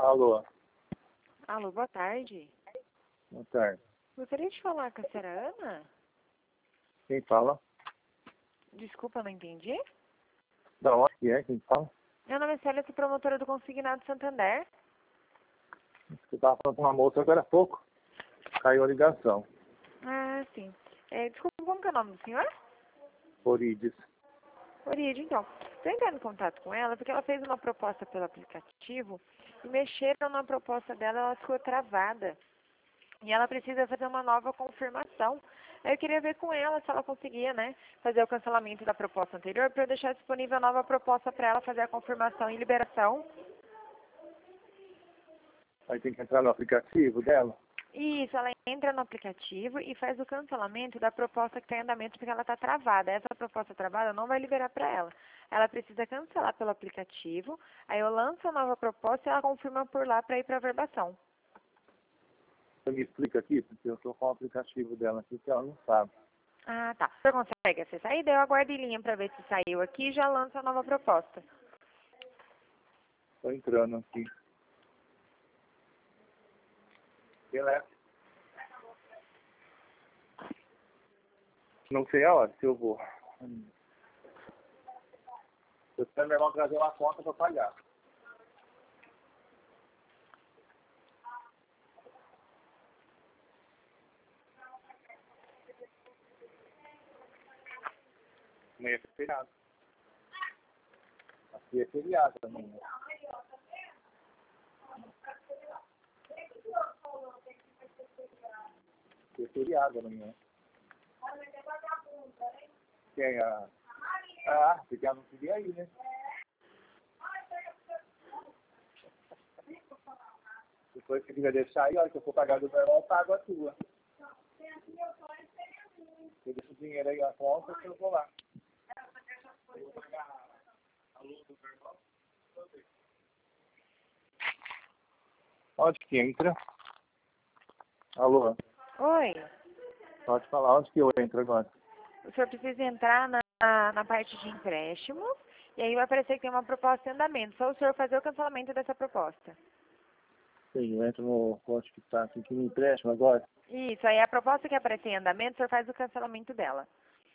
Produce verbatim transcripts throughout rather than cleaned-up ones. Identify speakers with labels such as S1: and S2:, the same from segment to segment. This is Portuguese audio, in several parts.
S1: Alô,
S2: Alô, boa tarde.
S1: boa tarde.
S2: Gostaria de falar com a senhora Ana?
S1: Quem fala?
S2: Desculpa, não entendi.
S1: Da onde que é? Quem fala?
S2: Meu nome é Célia, sou promotora do Consignado Santander.
S1: Você estava falando com uma moça agora há pouco. Caiu a ligação.
S2: Ah, sim. É, desculpa, como que é o nome do senhor?
S1: Orides.
S2: Oriide, então. Estou entrando em contato com ela porque ela fez uma proposta pelo aplicativo e mexeram na proposta dela, ela ficou travada. E ela precisa fazer uma nova confirmação. Aí eu queria ver com ela se ela conseguia, né, fazer o cancelamento da proposta anterior para eu deixar disponível a nova proposta para ela fazer a confirmação e liberação.
S1: Aí tem que entrar no aplicativo dela.
S2: Isso, ela entra no aplicativo e faz o cancelamento da proposta que está em andamento porque ela está travada. Essa proposta travada não vai liberar para ela. Ela precisa cancelar pelo aplicativo, aí eu lanço a nova proposta e ela confirma por lá para ir para a verbação.
S1: Você me explica aqui, porque eu estou com o aplicativo dela aqui que ela não sabe.
S2: Ah, tá. Você consegue acessar aí? Daí eu aguardo em linha para ver se saiu aqui e já lanço a nova proposta.
S1: Estou entrando aqui. Beleza. Não sei a hora se eu vou. Eu espero meu irmão trazer uma conta para pagar. Amanhã é feriado. Aqui é feriado também. Né? Aqui é feriado amanhã. Quem? A... Ah, você já não queria ir, né? Depois que quiser deixar aí, a hora que eu for pagar do meu irmão, eu pago a tua. Eu deixo o dinheiro aí na conta e eu vou lá. Eu vou pagar a luz do meu irmão. Onde que entra? Alô?
S2: Oi.
S1: Pode falar, onde que eu entro agora?
S2: O senhor precisa entrar na, na parte de empréstimos e aí vai aparecer que tem uma proposta em andamento. Só o senhor fazer o cancelamento dessa proposta.
S1: Sim, eu entro no onde que tá aqui, que me empréstimo agora.
S2: Isso, aí a proposta que aparecer em andamento, o senhor faz o cancelamento dela.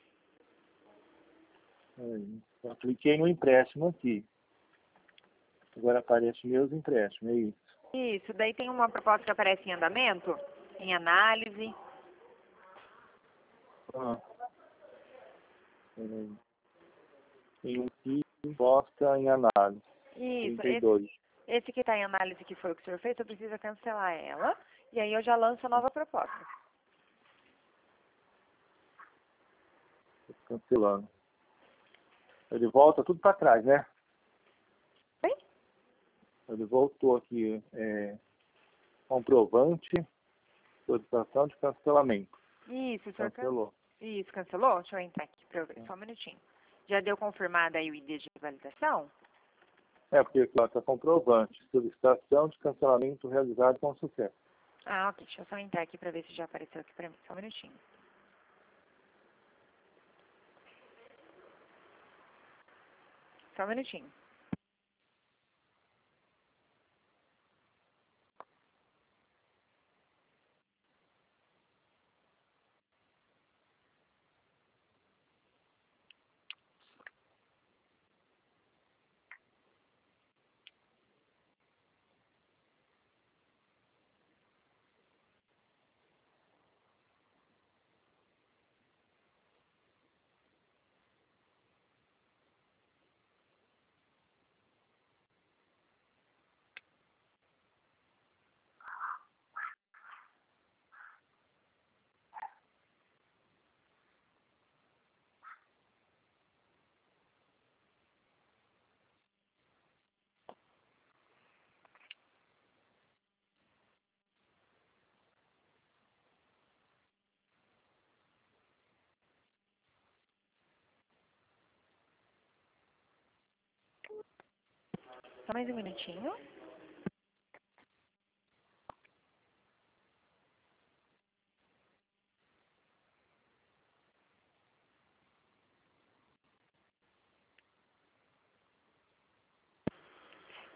S1: Aí, eu cliquei no empréstimo aqui. Agora aparece meus empréstimos, é isso.
S2: Isso, daí tem uma proposta que aparece em andamento, em análise.
S1: Ah, peraí. Tem um aqui, posta em análise.
S2: Isso,
S1: trinta e
S2: esse,
S1: dois.
S2: esse que está em análise que foi o que o senhor fez, eu preciso cancelar ela. E aí eu já lanço a nova proposta.
S1: Tô cancelando. Ele volta tudo para trás, né?
S2: Oi?
S1: Ele voltou aqui, é, comprovante, solicitação de cancelamento.
S2: Isso, o senhor can...
S1: Cancelou.
S2: Isso, cancelou? Deixa eu entrar aqui para eu ver, só um minutinho. Já deu confirmado aí o I D de validação?
S1: É, porque aqui está comprovante, solicitação de cancelamento realizado com sucesso.
S2: Ah, ok. Deixa eu só entrar aqui para ver se já apareceu aqui para mim. Só um minutinho. Só um minutinho. Só mais um minutinho.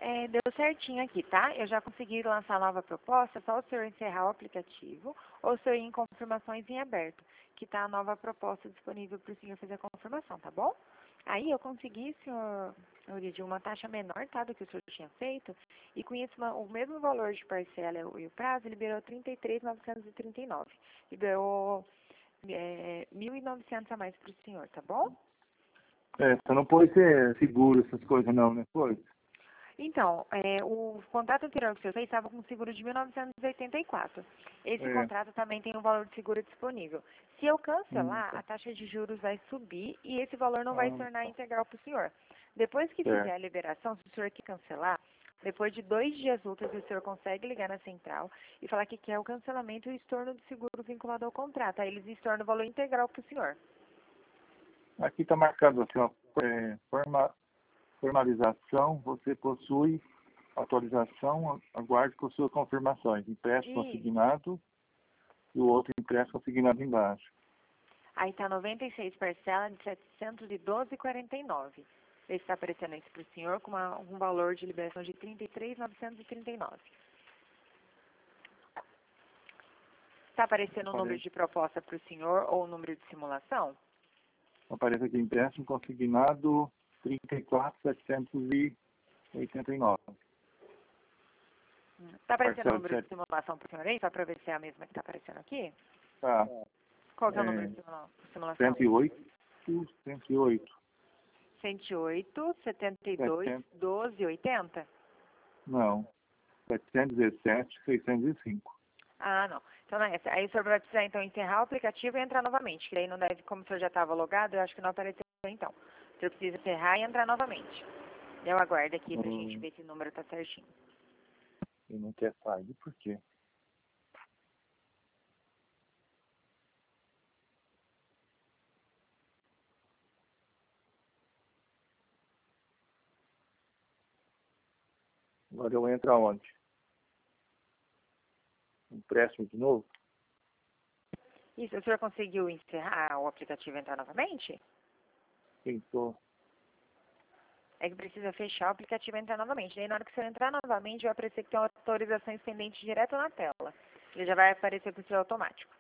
S2: É, deu certinho aqui, tá? Eu já consegui lançar a nova proposta, só o senhor encerrar o aplicativo ou o senhor ir em confirmações em aberto, que tá a nova proposta disponível para o senhor fazer a confirmação, tá bom? Aí eu consegui, senhor Euridio, uma taxa menor, tá, do que o senhor tinha feito, e com isso uma- o mesmo valor de parcela e o prazo liberou trinta e três mil novecentos e trinta e nove. Liberou é, mil e novecentos a mais para o senhor, tá bom?
S1: É, você não pode ser seguro essas coisas não, né? Foi.
S2: Então, é, o contrato anterior que o senhor fez estava com seguro de mil novecentos e oitenta e quatro. Esse
S1: É.
S2: contrato também tem um valor de seguro disponível. Se eu
S1: Hum,
S2: cancelar,
S1: tá.
S2: a taxa de juros vai subir e esse valor não vai se
S1: Ah,
S2: tornar
S1: tá.
S2: integral para o senhor. Depois que fizer
S1: Certo.
S2: a liberação, se o senhor quer cancelar, depois de dois dias úteis o senhor consegue ligar na central e falar que quer o cancelamento e o estorno do seguro vinculado ao contrato. Aí eles estornam o valor integral para o senhor.
S1: Aqui está marcado assim, ó, é, forma, formalização, você possui atualização, aguarde por suas confirmações. Empréstimo
S2: E
S1: consignado e o outro empréstimo consignado embaixo.
S2: aí está noventa e seis parcelas de setecentos e doze reais e quarenta e nove. Esse está aparecendo isso para o senhor com uma, um valor de liberação de trinta e três mil novecentos e trinta e nove. Está aparecendo o número
S1: Aparece,
S2: de proposta para o senhor ou o número de simulação?
S1: aparece aqui empréstimo consignado trinta e quatro mil setecentos e oitenta e nove.
S2: Está aparecendo o
S1: Parcela de
S2: número de
S1: sete.
S2: simulação para o senhor aí, só para ver se é a mesma que está aparecendo aqui?
S1: Tá.
S2: Qual que é o número
S1: É,
S2: de simula- simulação?
S1: cento e oito, cento e oito.
S2: cento e oito, setenta e dois,
S1: setecentos,
S2: doze, oitenta?
S1: não. setecentos e dezessete, seiscentos e cinco.
S2: Ah, não. Então não é essa. Aí o senhor vai precisar então encerrar o aplicativo e entrar novamente. Que aí não deve, como o senhor já estava logado, eu acho que não apareceu então. O senhor precisa encerrar e entrar novamente. Eu aguardo aqui pra gente
S1: Hum,
S2: ver se o número tá certinho.
S1: e não quer sair, por quê? Agora eu entro aonde? Empréstimo de novo?
S2: Isso, o senhor conseguiu encerrar o aplicativo e entrar novamente?
S1: Tentou.
S2: É que precisa fechar o aplicativo e entrar novamente. Daí na hora que o senhor entrar novamente, vai aparecer que tem autorizações pendentes direto na tela. Ele já vai aparecer pro senhor automático.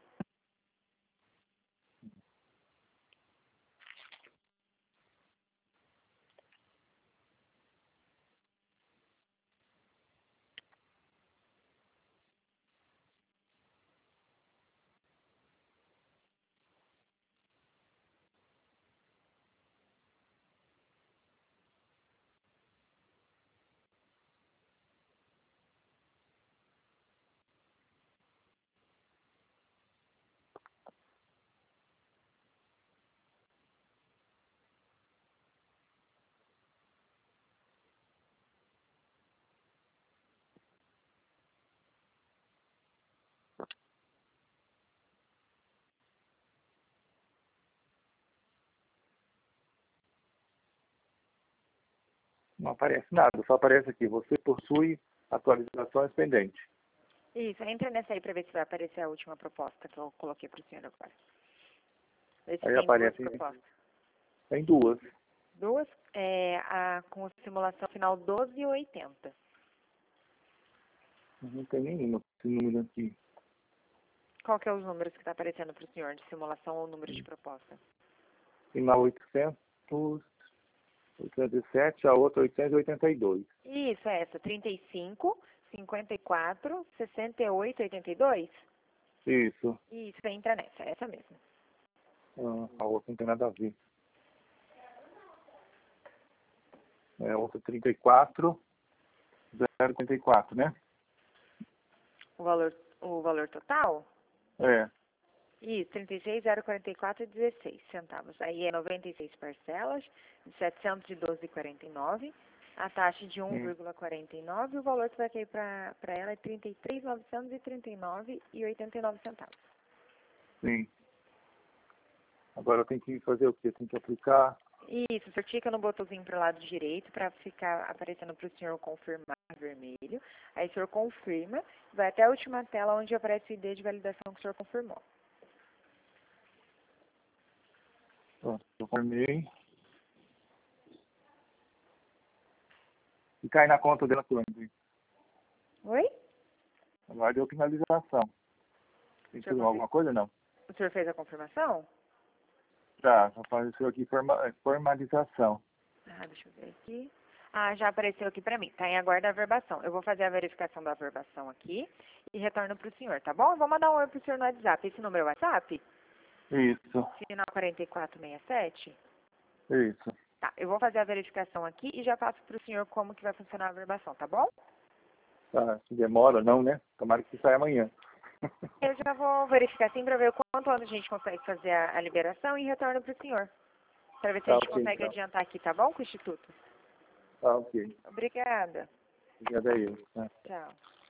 S1: Não aparece nada, só aparece aqui. Você possui atualizações pendentes.
S2: Isso, entra nessa aí pra ver se vai aparecer a última proposta que eu coloquei pro senhor agora. Vê se
S1: Aí
S2: tem duas
S1: aparece,
S2: propostas.
S1: tem duas.
S2: Duas, é, a, com simulação final doze e oitenta.
S1: Não tem nenhuma esse número aqui.
S2: Qual que é os números que está aparecendo para o senhor de simulação ou número de proposta?
S1: Final oitocentos, oitocentos e sete, a outra oitocentos e oitenta e dois.
S2: Isso, é essa, trinta e cinco, cinquenta e quatro, sessenta e oito, oitenta e dois?
S1: Isso.
S2: Isso, entra nessa, essa mesmo.
S1: Ah, a outra não tem nada a ver. É a outra trinta e quatro, zero quarenta e quatro, né?
S2: O valor, o valor total?
S1: É.
S2: Isso, trinta e seis, zero quarenta e quatro e dezesseis centavos. Aí é noventa e seis parcelas de setecentos e doze e quarenta e nove, a taxa de um
S1: Hum,
S2: vírgula quarenta e nove, o valor que vai cair para ela é trinta e três mil novecentos e trinta e nove e oitenta e nove centavos.
S1: sim. Agora eu tenho que fazer o quê? Tem que aplicar.
S2: Isso, o senhor clica no botãozinho para o lado direito para ficar aparecendo para o senhor confirmar vermelho. Aí o senhor confirma, vai até a última tela onde aparece o I D de validação que o senhor confirmou.
S1: Pronto, eu formei. E cai na conta dela quando?
S2: Oi?
S1: Agora deu finalização. Tem que fazer alguma coisa, não?
S2: O senhor fez a confirmação?
S1: Já, apareceu aqui forma, formalização.
S2: Ah, deixa eu ver aqui. Ah, já apareceu aqui pra mim. Tá em aguardo a averbação. Eu vou fazer a verificação da averbação aqui e retorno pro senhor, tá bom? Eu vou mandar um oi pro senhor no WhatsApp. Esse número é o WhatsApp?
S1: Isso,
S2: Final quarenta e quatro sessenta e sete?
S1: isso.
S2: Tá, eu vou fazer a verificação aqui e já passo pro senhor como que vai funcionar a averbação, tá bom?
S1: Tá, se demora, não, né? Tomara que saia amanhã.
S2: Eu já vou verificar assim pra ver o quanto antes a gente consegue fazer a, a liberação e retorno pro senhor. Pra ver se
S1: Tá
S2: a gente
S1: ok,
S2: consegue
S1: então.
S2: adiantar aqui, tá bom, com o Instituto?
S1: Tá ok.
S2: Obrigada.
S1: Obrigado a eu. Né?
S2: Tchau.